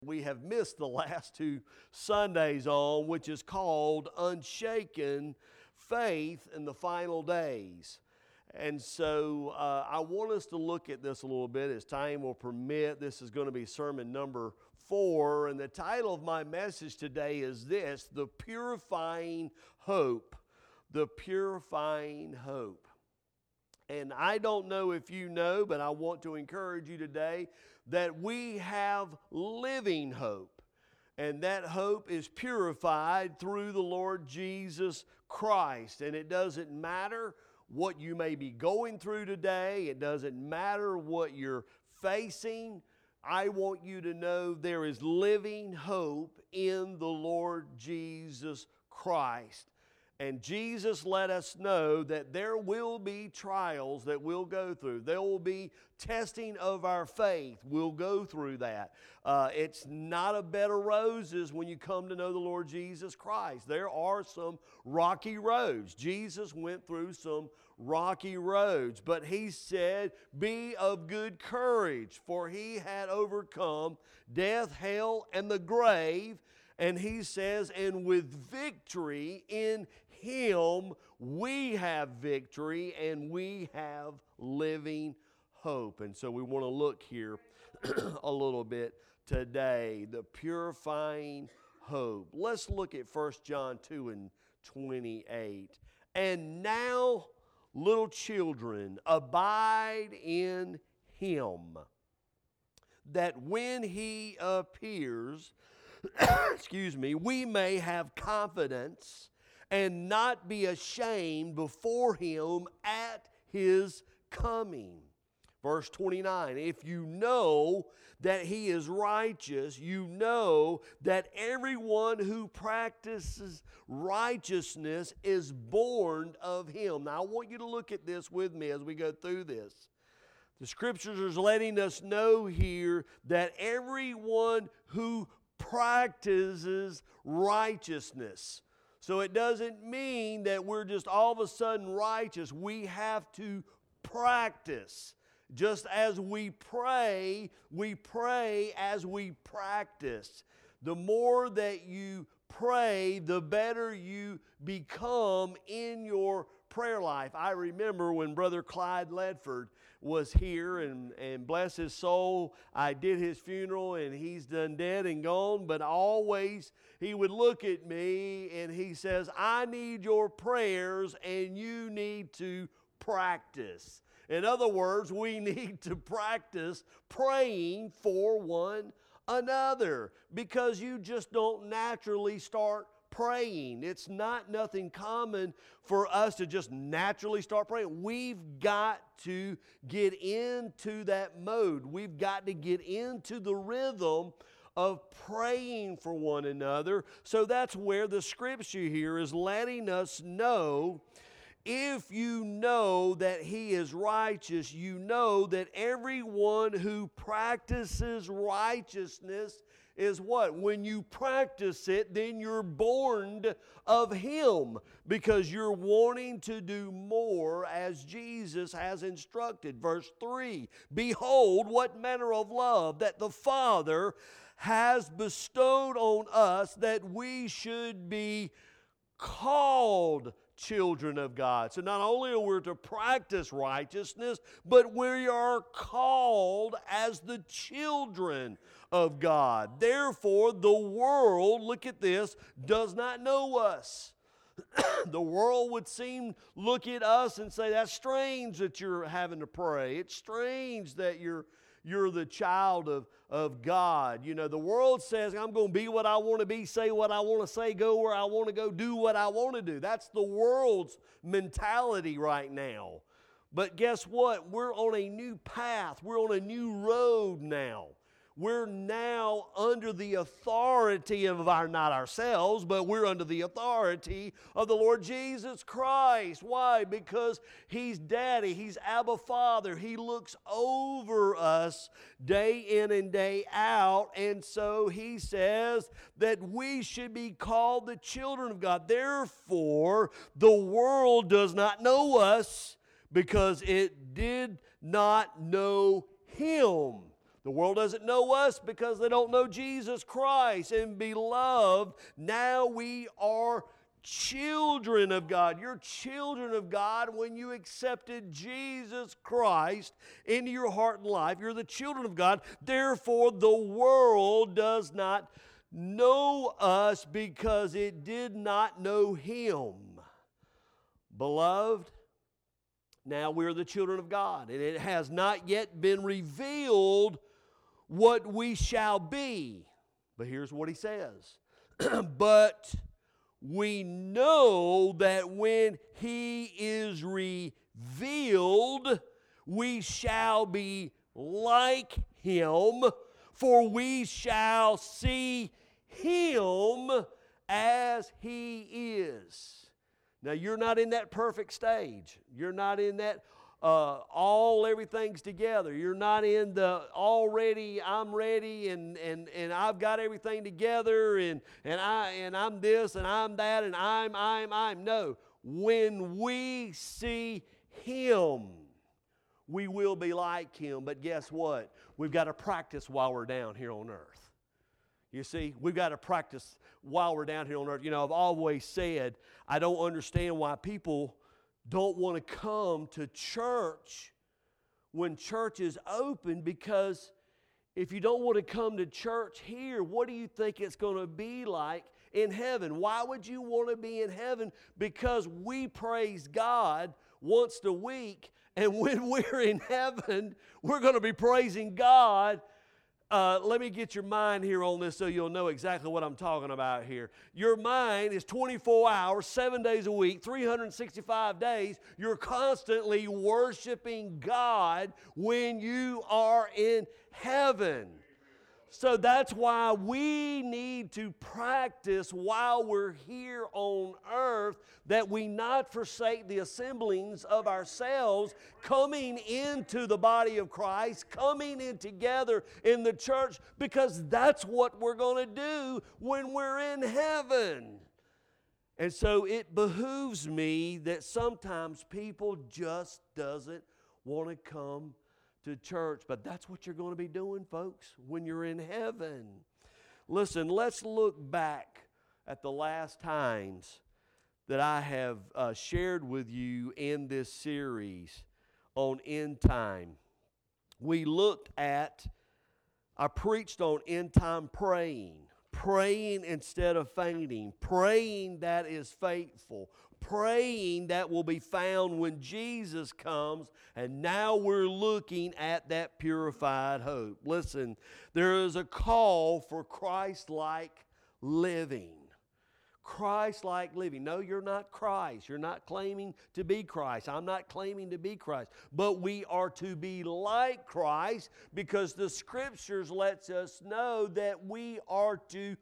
we have missed the last two Sundays on, which is called Unshaken Faith in the Final Days. And so I want us to look at this a little bit as time will permit. This is going to be sermon number 4, and the title of my message today is this: The Purifying Hope. The Purifying Hope. And I don't know if you know, but I want to encourage you today that we have living hope. And that hope is purified through the Lord Jesus Christ. And it doesn't matter what you may be going through today. It doesn't matter what you're facing. I want you to know there is living hope in the Lord Jesus Christ. And Jesus let us know that there will be trials that we'll go through. There will be testing of our faith. We'll go through that. It's not a bed of roses when you come to know the Lord Jesus Christ. There are some rocky roads. Jesus went through some rocky roads. But He said, "Be of good courage, for He had overcome death, hell, and the grave." And He says, and with victory in Him, we have victory and we have living hope. And so we want to look here a little bit today. The purifying hope. Let's look at 1 John 2 and 28. And now, little children, abide in Him, that when He appears, we may have confidence and not be ashamed before Him at His coming. Verse 29, if you know that He is righteous, you know that everyone who practices righteousness is born of Him. Now I want you to look at this with me as we go through this. The Scriptures is letting us know here that everyone who practices righteousness. So it doesn't mean that we're just all of a sudden righteous. We have to practice. Just as we pray as we practice. The more that you pray, the better you become in your prayer life. I remember when Brother Clyde Ledford was here, and bless his soul, I did his funeral and he's done dead and gone, but always he would look at me and he says, I need your prayers and you need to practice. In other words, we need to practice praying for one another, because you just don't naturally start praying. It's not nothing common for us to just naturally start praying. We've got to get into that mode. We've got to get into the rhythm of praying for one another. So that's where the Scripture here is letting us know, if you know that He is righteous, you know that everyone who practices righteousness is what? When you practice it, then you're born of Him, because you're wanting to do more as Jesus has instructed. Verse 3, behold, what manner of love that the Father has bestowed on us, that we should be called children of God. So not only are we to practice righteousness, but we are called as the children of God. Therefore, the world, look at this, does not know us. The world would look at us and say, that's strange that you're having to pray. It's strange that you're the child of God. You know, the world says, I'm going to be what I want to be, say what I want to say, go where I want to go, do what I want to do. That's the world's mentality right now. But guess what? We're on a new path. We're on a new road now. We're now under the authority of not ourselves, but we're under the authority of the Lord Jesus Christ. Why? Because He's Daddy. He's Abba Father. He looks over us day in and day out. And so He says that we should be called the children of God. Therefore, the world does not know us, because it did not know Him. The world doesn't know us because they don't know Jesus Christ. And beloved, now we are children of God. You're children of God when you accepted Jesus Christ into your heart and life. You're the children of God. Therefore, the world does not know us because it did not know Him. Beloved, now we're the children of God, and it has not yet been revealed what we shall be. But here's what he says. But we know that when He is revealed, we shall be like Him, for we shall see Him as He is. Now, you're not in that perfect stage. You're not in that everything's together. You're not in the already I'm ready and I've got everything together and I'm this and I'm that and I'm. No. When we see Him, we will be like Him. But guess what? We've got to practice while we're down here on earth. You see, we've got to practice while we're down here on earth. You know, I've always said I don't understand why people don't want to come to church when church is open, because if you don't want to come to church here, what do you think it's going to be like in heaven? Why would you want to be in heaven? Because we praise God once a week, and when we're in heaven, we're going to be praising God. Let me get your mind here on this so you'll know exactly what I'm talking about here. Your mind is 24 hours, 7 days a week, 365 days. You're constantly worshiping God when you are in heaven. So that's why we need to practice while we're here on earth, that we not forsake the assemblings of ourselves, coming into the body of Christ, coming in together in the church, because that's what we're going to do when we're in heaven. And so it behooves me that sometimes people just doesn't want to come to church, but that's what you're going to be doing, folks, when you're in heaven. Listen, let's look back at the last times that I have shared with you in this series on end time. We looked at, I preached on end time praying instead of fainting, praying that is faithful, praying that will be found when Jesus comes, and now we're looking at that purified hope. Listen, there is a call for Christ-like living. Christ-like living. No, you're not Christ. You're not claiming to be Christ. I'm not claiming to be Christ. But we are to be like Christ, because the Scriptures lets us know that we are to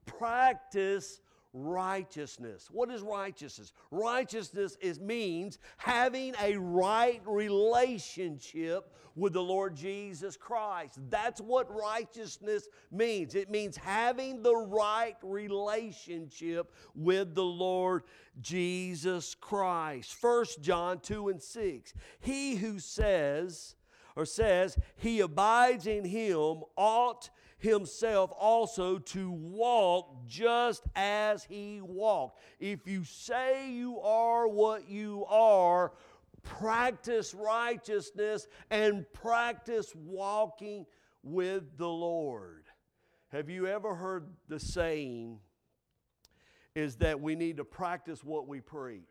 practice righteousness. What is righteousness? Righteousness means having a right relationship with the Lord Jesus Christ. That's what righteousness means. It means having the right relationship with the Lord Jesus Christ. 1 John 2:6. He who says he abides in Him ought himself also to walk just as He walked. If you say you are what you are, practice righteousness and practice walking with the Lord. Have you ever heard the saying is that we need to practice what we preach?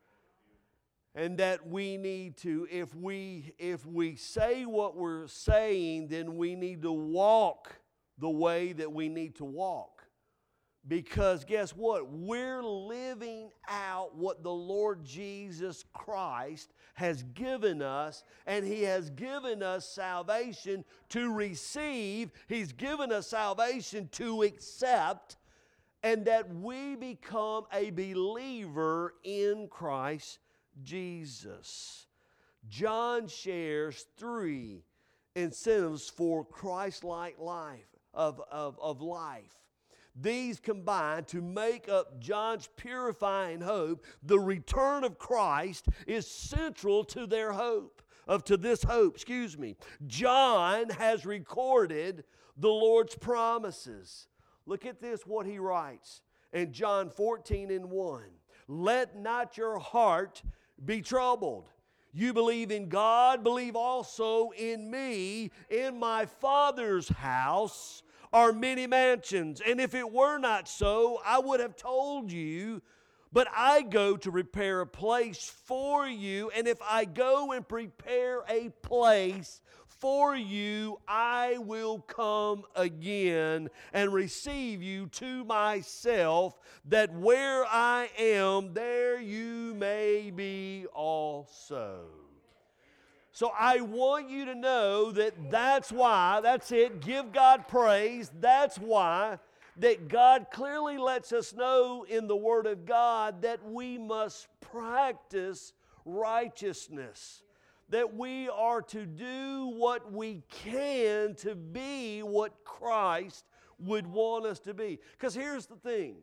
And that we need to, if we say what we're saying, then we need to walk the way that we need to walk. Because guess what? We're living out what the Lord Jesus Christ has given us, and He has given us salvation to receive. He's given us salvation to accept, and that we become a believer in Christ Jesus. John shares 3 incentives for Christ-like life. Of life. These combine to make up John's purifying hope. The return of Christ is central to their hope. to this hope, John has recorded the Lord's promises. Look at this, what he writes in John 14:1. Let not your heart be troubled. You believe in God, believe also in me. In my Father's house are many mansions, and if it were not so, I would have told you. But I go to prepare a place for you, and if I go and prepare a place for you, I will come again and receive you to myself, that where I am, there you may be also. So I want you to know that's why, that's it, give God praise, that's why that God clearly lets us know in the Word of God that we must practice righteousness, that we are to do what we can to be what Christ would want us to be. Because here's the thing,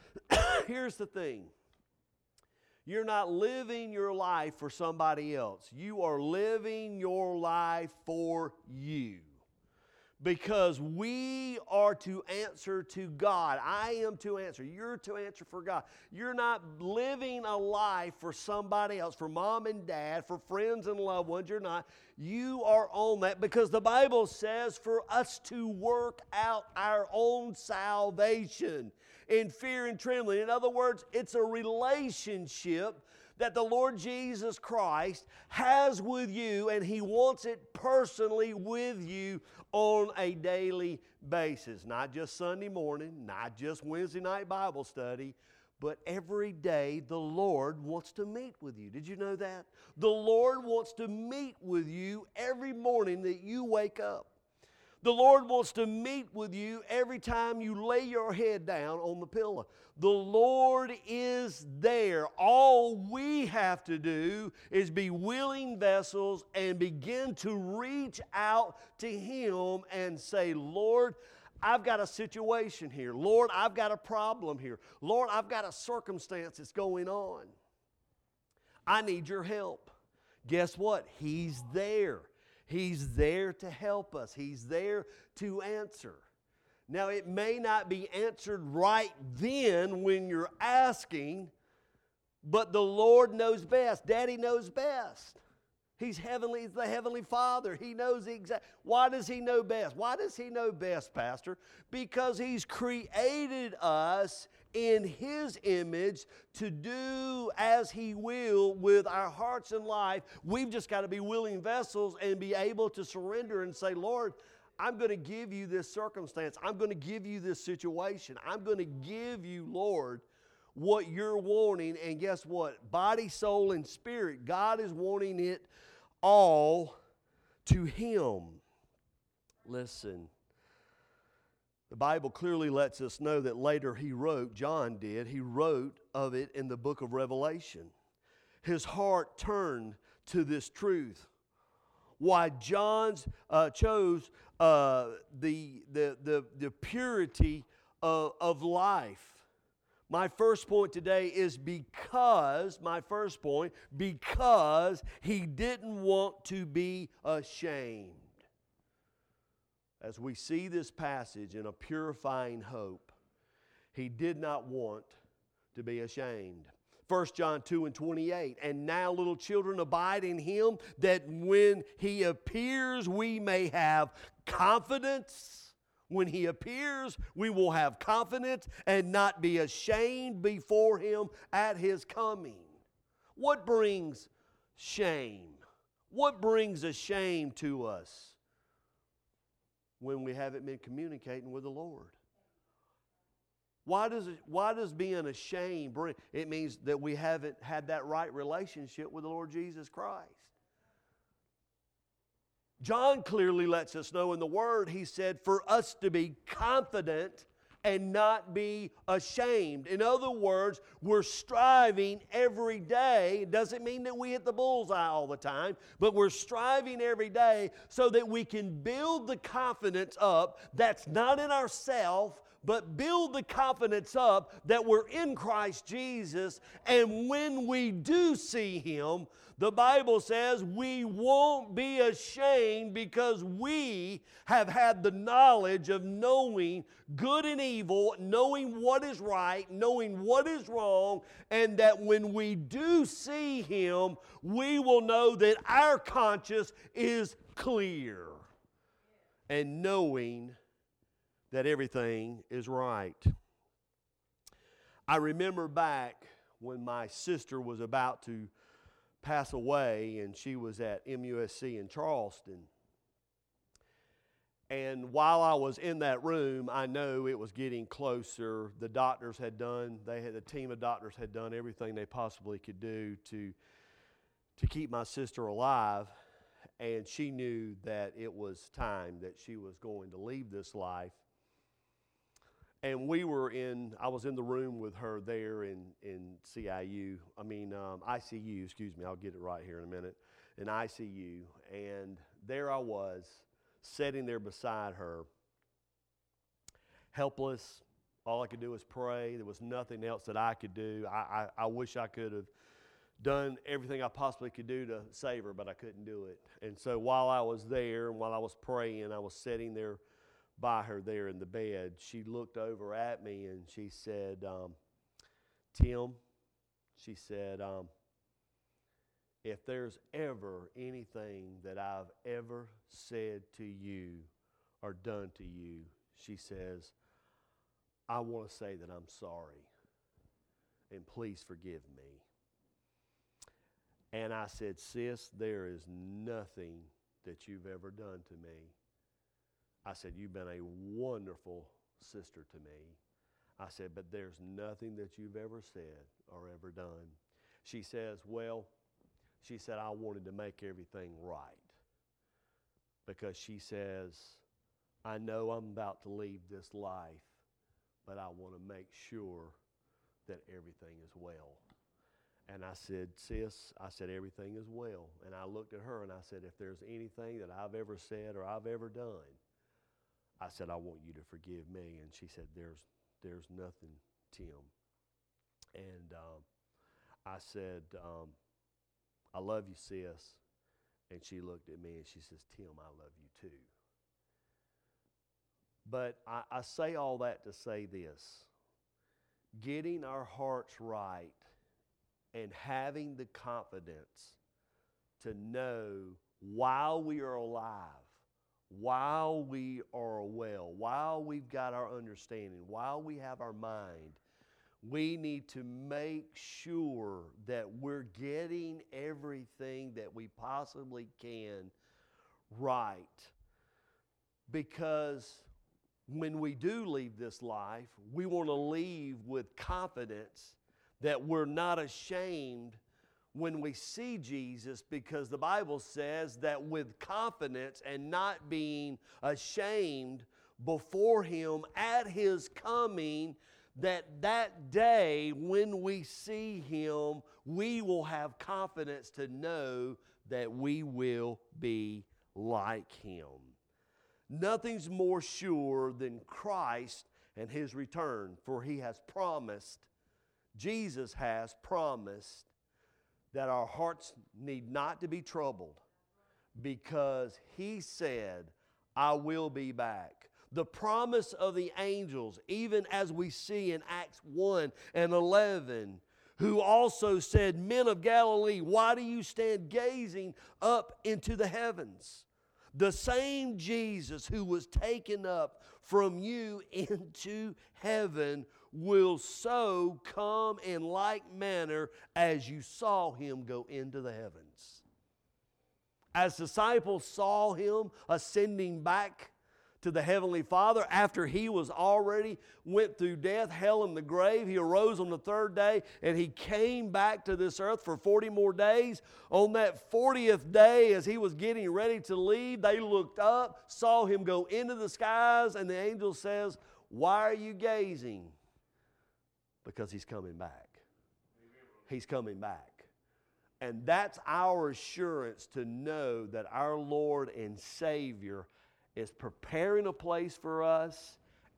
you're not living your life for somebody else. You are living your life for you. Because we are to answer to God. I am to answer. You're to answer for God. You're not living a life for somebody else, for mom and dad, for friends and loved ones. You're not. You are on that because the Bible says for us to work out our own salvation in fear and trembling. In other words, it's a relationship that the Lord Jesus Christ has with you, and He wants it personally with you on a daily basis. Not just Sunday morning, not just Wednesday night Bible study, but every day the Lord wants to meet with you. Did you know that? The Lord wants to meet with you every morning that you wake up. The Lord wants to meet with you every time you lay your head down on the pillow. The Lord is there. All we have to do is be willing vessels and begin to reach out to Him and say, Lord, I've got a situation here. Lord, I've got a problem here. Lord, I've got a circumstance that's going on. I need your help. Guess what? He's there. He's there to help us. He's there to answer. Now, it may not be answered right then when you're asking, but the Lord knows best. Daddy knows best. He's heavenly, He's the Heavenly Father. He knows the exact. Why does He know best? Why does He know best, Pastor? Because He's created us in His image to do as He will with our hearts and life. We've just got to be willing vessels and be able to surrender and say, Lord, I'm going to give you this circumstance. I'm going to give you this situation. I'm going to give you, Lord, what you're wanting. And guess what? Body, soul, and spirit, God is wanting it all to Him. Listen. The Bible clearly lets us know that later John wrote of it in the book of Revelation. His heart turned to this truth. Why John chose the purity of life. My first point today is because he didn't want to be ashamed. As we see this passage in a purifying hope, he did not want to be ashamed. 1 John 2:28, and now little children abide in Him, that when He appears we may have confidence. When He appears we will have confidence and not be ashamed before Him at His coming. What brings shame? What brings a shame to us? When we haven't been communicating with the Lord. Why does being ashamed bring? It means that we haven't had that right relationship with the Lord Jesus Christ. John clearly lets us know in the Word, he said, for us to be confident and not be ashamed. In other words, we're striving every day. It doesn't mean that we hit the bullseye all the time, but we're striving every day so that we can build the confidence up that's not in ourselves, but build the confidence up that we're in Christ Jesus. And when we do see Him, the Bible says we won't be ashamed because we have had the knowledge of knowing good and evil, knowing what is right, knowing what is wrong, and that when we do see Him, we will know that our conscience is clear. And knowing that everything is right. I remember back when my sister was about to pass away, and she was at MUSC in Charleston. And while I was in that room, I know it was getting closer. The doctors had done, a team of doctors had done everything they possibly could do to keep my sister alive. And she knew that it was time that she was going to leave this life. And I was in the room with her there in ICU, excuse me, I'll get it right here in a minute, in ICU. And there I was, sitting there beside her, helpless. All I could do was pray. There was nothing else that I could do. I wish I could have done everything I possibly could do to save her, but I couldn't do it. And so while I was there and while I was praying, I was sitting there by her there in the bed. She looked over at me and she said, Tim, she said, if there's ever anything that I've ever said to you or done to you, she says, I want to say that I'm sorry and please forgive me. And I said, sis, there is nothing that you've ever done to me. I said, you've been a wonderful sister to me. I said, but there's nothing that you've ever said or ever done. She says, I wanted to make everything right. Because she says, I know I'm about to leave this life, but I want to make sure that everything is well. And I said, sis, everything is well. And I looked at her and I said, if there's anything that I've ever said or I've ever done, I said, I want you to forgive me. And she said, there's nothing, Tim. And I said, I love you, sis. And she looked at me and she says, Tim, I love you too. But I say all that to say this. Getting our hearts right and having the confidence to know while we are alive, while we are well, while we've got our understanding, while we have our mind, we need to make sure that we're getting everything that we possibly can right. Because when we do leave this life, we want to leave with confidence that we're not ashamed when we see Jesus, because the Bible says that with confidence and not being ashamed before Him at His coming, that day when we see Him, we will have confidence to know that we will be like Him. Nothing's more sure than Christ and His return, for He has promised, Jesus has promised, that our hearts need not to be troubled, because He said, I will be back. The promise of the angels, even as we see in Acts 1 and 11, who also said, Men of Galilee, why do you stand gazing up into the heavens? The same Jesus who was taken up from you into heaven will so come in like manner as you saw Him go into the heavens. As disciples saw Him ascending back to the Heavenly Father after He was already went through death, hell, and the grave, He arose on the third day and He came back to this earth for 40 more days. On that 40th day, as He was getting ready to leave, they looked up, saw Him go into the skies, and the angel says, why are you gazing? Because He's coming back. He's coming back. And that's our assurance to know that our Lord and Savior is preparing a place for us,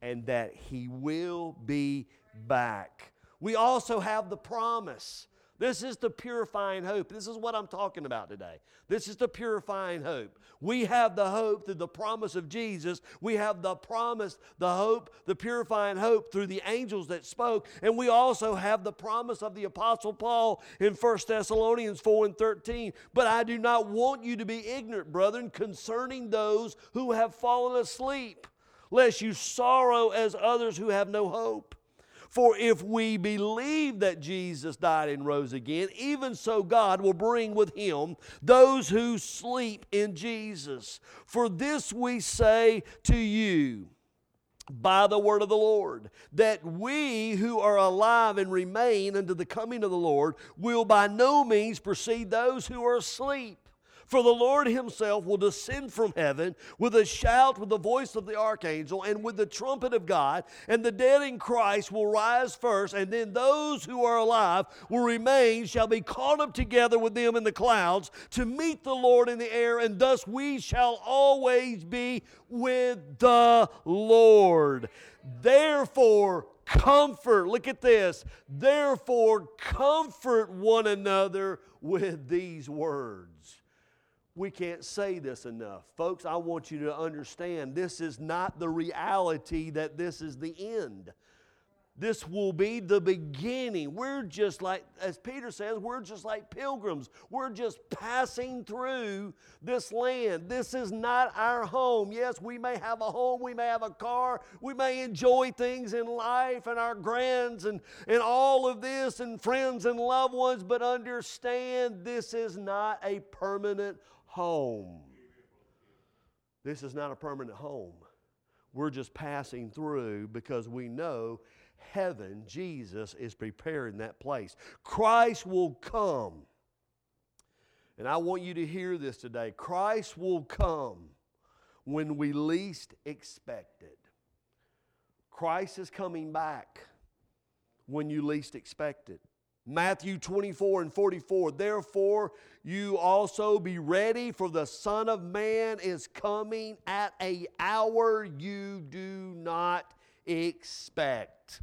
and that He will be back. We also have the promise. This is the purifying hope. This is what I'm talking about today. This is the purifying hope. We have the hope through the promise of Jesus. We have the promise, the hope, the purifying hope through the angels that spoke. And we also have the promise of the Apostle Paul in 1 Thessalonians 4:13. But I do not want you to be ignorant, brethren, concerning those who have fallen asleep, lest you sorrow as others who have no hope. For if we believe that Jesus died and rose again, even so God will bring with Him those who sleep in Jesus. For this we say to you by the word of the Lord, that we who are alive and remain unto the coming of the Lord will by no means precede those who are asleep. For the Lord Himself will descend from heaven with a shout, with the voice of the archangel, and with the trumpet of God, and the dead in Christ will rise first, and then those who are alive will remain, shall be caught up together with them in the clouds to meet the Lord in the air, and thus we shall always be with the Lord. Therefore, comfort, look at this, therefore comfort one another with these words. We can't say this enough. Folks, I want you to understand this is not the reality that this is the end. This will be the beginning. We're just like, as Peter says, we're just like pilgrims. We're just passing through this land. This is not our home. Yes, we may have a home, we may have a car, we may enjoy things in life and our grands and all of this and friends and loved ones, but understand this is not a permanent home. This is not a permanent home. We're just passing through because we know heaven, Jesus, is preparing that place. Christ will come. And I want you to hear this today. Christ will come when we least expect it. Christ is coming back when you least expect it. Matthew 24:44, therefore you also be ready, for the Son of Man is coming at an hour you do not expect.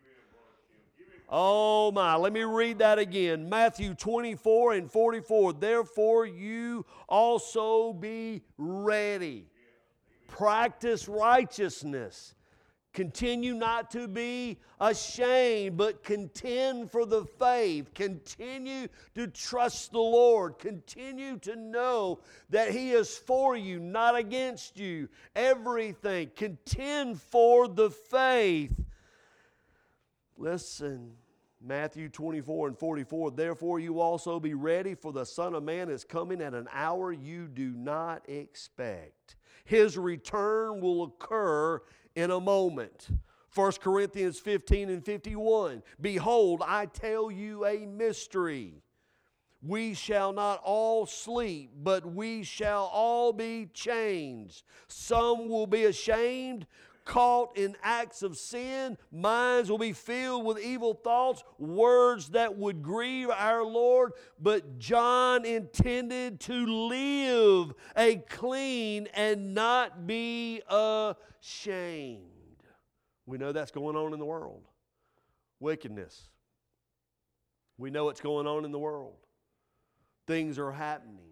Oh my, let me read that again. Matthew 24:44, therefore you also be ready. Practice righteousness. Continue not to be ashamed, but contend for the faith. Continue to trust the Lord. Continue to know that He is for you, not against you. Everything. Contend for the faith. Listen, Matthew 24:44, therefore you also be ready, for the Son of Man is coming at an hour you do not expect. His return will occur in a moment. 1 Corinthians 15:51, behold, I tell you a mystery. We shall not all sleep, but we shall all be changed. Some will be ashamed, caught in acts of sin. Minds will be filled with evil thoughts, words that would grieve our Lord. But John intended to live a clean and not be ashamed. We know that's going on in the world. Wickedness. We know what's going on in the world. Things are happening.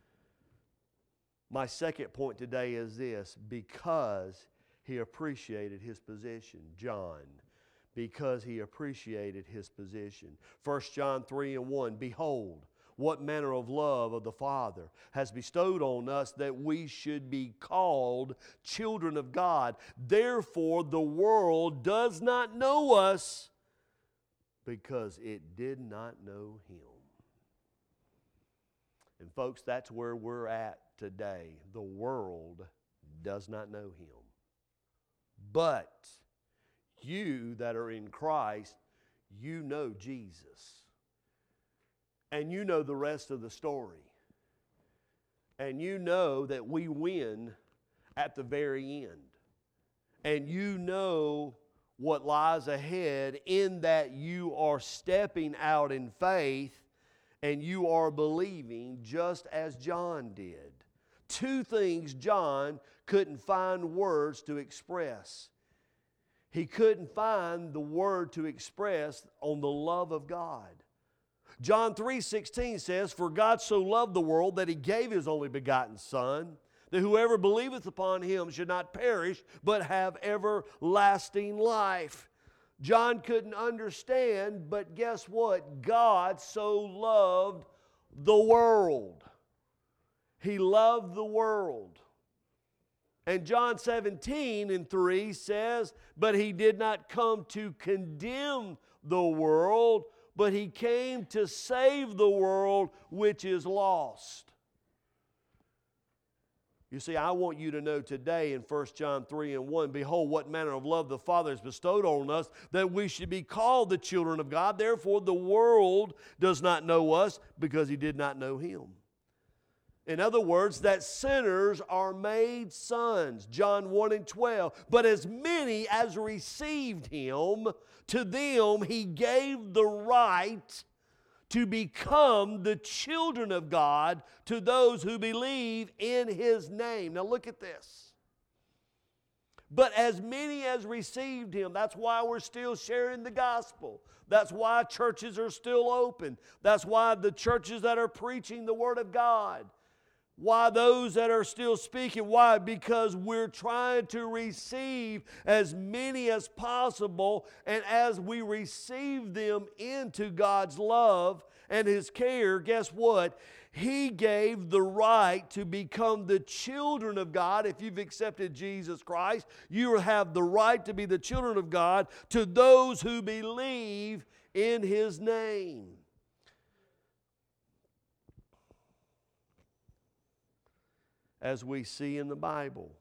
My second point today is this: because he appreciated his position. John, because he appreciated his position. 1 John 3:1, behold, what manner of love of the Father has bestowed on us that we should be called children of God. Therefore, the world does not know us because it did not know Him. And folks, that's where we're at today. The world does not know Him. But you that are in Christ, you know Jesus. And you know the rest of the story. And you know that we win at the very end. And you know what lies ahead in that you are stepping out in faith and you are believing just as John did. Two things John couldn't find words to express. he couldn't find the word to express on the love of God. John 3:16 says, "For God so loved the world that He gave His only begotten Son, that whoever believeth upon Him should not perish, but have everlasting life." John couldn't understand, but guess what? God so loved the world. He loved the world. And John 17:3 says, "But He did not come to condemn the world, but He came to save the world which is lost." You see, I want you to know today in 1 John 3:1, "Behold, what manner of love the Father has bestowed on us, that we should be called the children of God. Therefore the world does not know us, because He did not know Him." In other words, that sinners are made sons. John 1:12. "But as many as received Him, to them He gave the right to become the children of God, to those who believe in His name." Now look at this. But as many as received Him, that's why we're still sharing the gospel. That's why churches are still open. That's why the churches that are preaching the Word of God. Why those that are still speaking? Why? Because we're trying to receive as many as possible, and as we receive them into God's love and His care, guess what? He gave the right to become the children of God. If you've accepted Jesus Christ, you have the right to be the children of God to those who believe in His name. As we see in the Bible,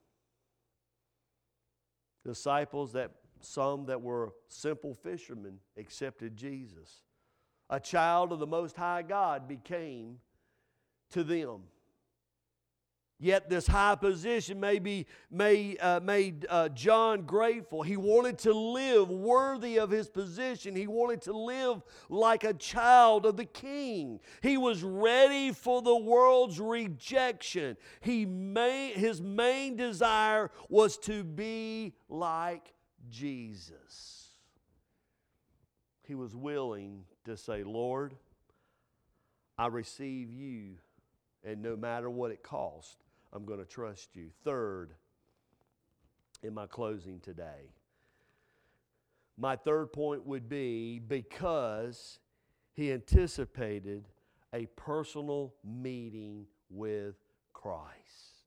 disciples some that were simple fishermen accepted Jesus. A child of the Most High God became to them. Yet this high position made John grateful. He wanted to live worthy of his position. He wanted to live like a child of the King. He was ready for the world's rejection. His main desire was to be like Jesus. He was willing to say, "Lord, I receive You, and no matter what it costs, I'm going to trust You." Third, in my closing today, my third point would be because he anticipated a personal meeting with Christ.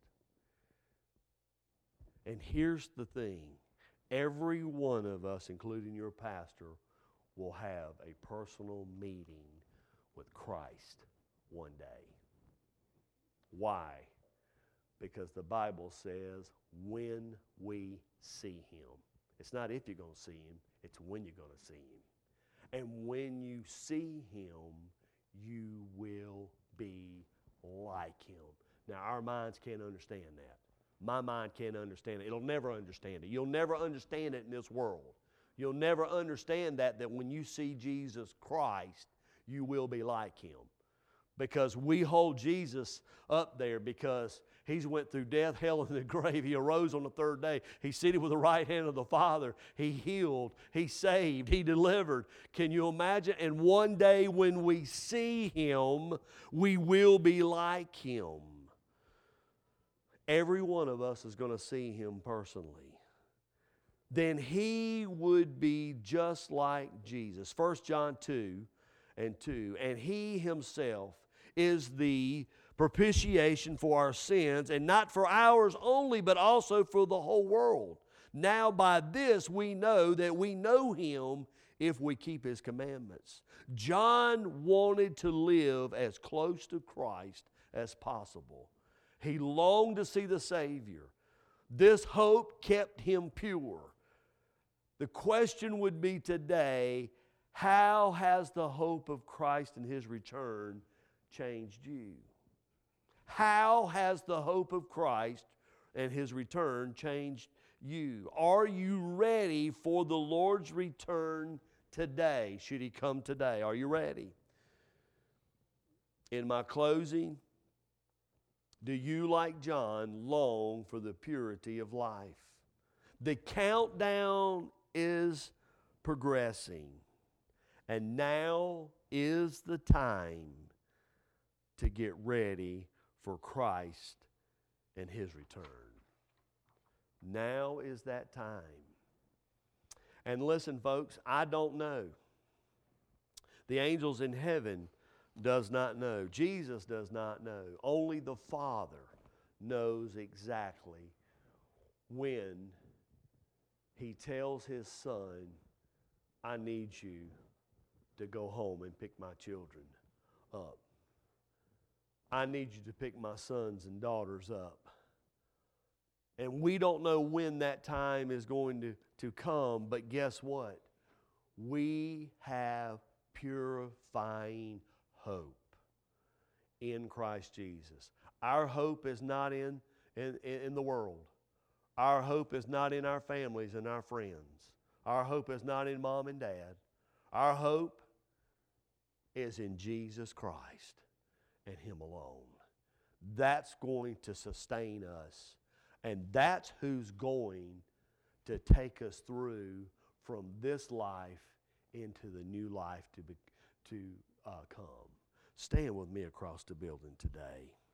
And here's the thing. Every one of us, including your pastor, will have a personal meeting with Christ one day. Why? Because the Bible says when we see Him. It's not if you're going to see Him, it's when you're going to see Him. And when you see Him, you will be like Him. Now, our minds can't understand that. My mind can't understand it. It'll never understand it. You'll never understand it in this world. You'll never understand that when you see Jesus Christ, you will be like Him. Because we hold Jesus up there because He's went through death, hell, and the grave. He arose on the third day. He's seated with the right hand of the Father. He healed. He saved. He delivered. Can you imagine? And one day when we see Him, we will be like Him. Every one of us is going to see Him personally. Then He would be just like Jesus. 1 John 2:2, "And He Himself is the propitiation for our sins, and not for ours only, but also for the whole world. Now by this we know that we know Him if we keep His commandments." John wanted to live as close to Christ as possible. He longed to see the Savior. This hope kept him pure. The question would be today, how has the hope of Christ and His return changed you? How has the hope of Christ and His return changed you? Are you ready for the Lord's return today? Should He come today? Are you ready? In my closing, do you, like John, long for the purity of life? The countdown is progressing. And now is the time to get ready for Christ and His return. Now is that time. And listen, folks, I don't know. The angels in heaven does not know. Jesus does not know. Only the Father knows exactly when He tells His Son, I need you to go home and pick my children up. I need you to pick my sons and daughters up. And we don't know when that time is going to come, but guess what? We have purifying hope in Christ Jesus. Our hope is not in the world. Our hope is not in our families and our friends. Our hope is not in mom and dad. Our hope is in Jesus Christ and Him alone. That's going to sustain us. And that's who's going to take us through from this life into the new life to come. Stand with me across the building today.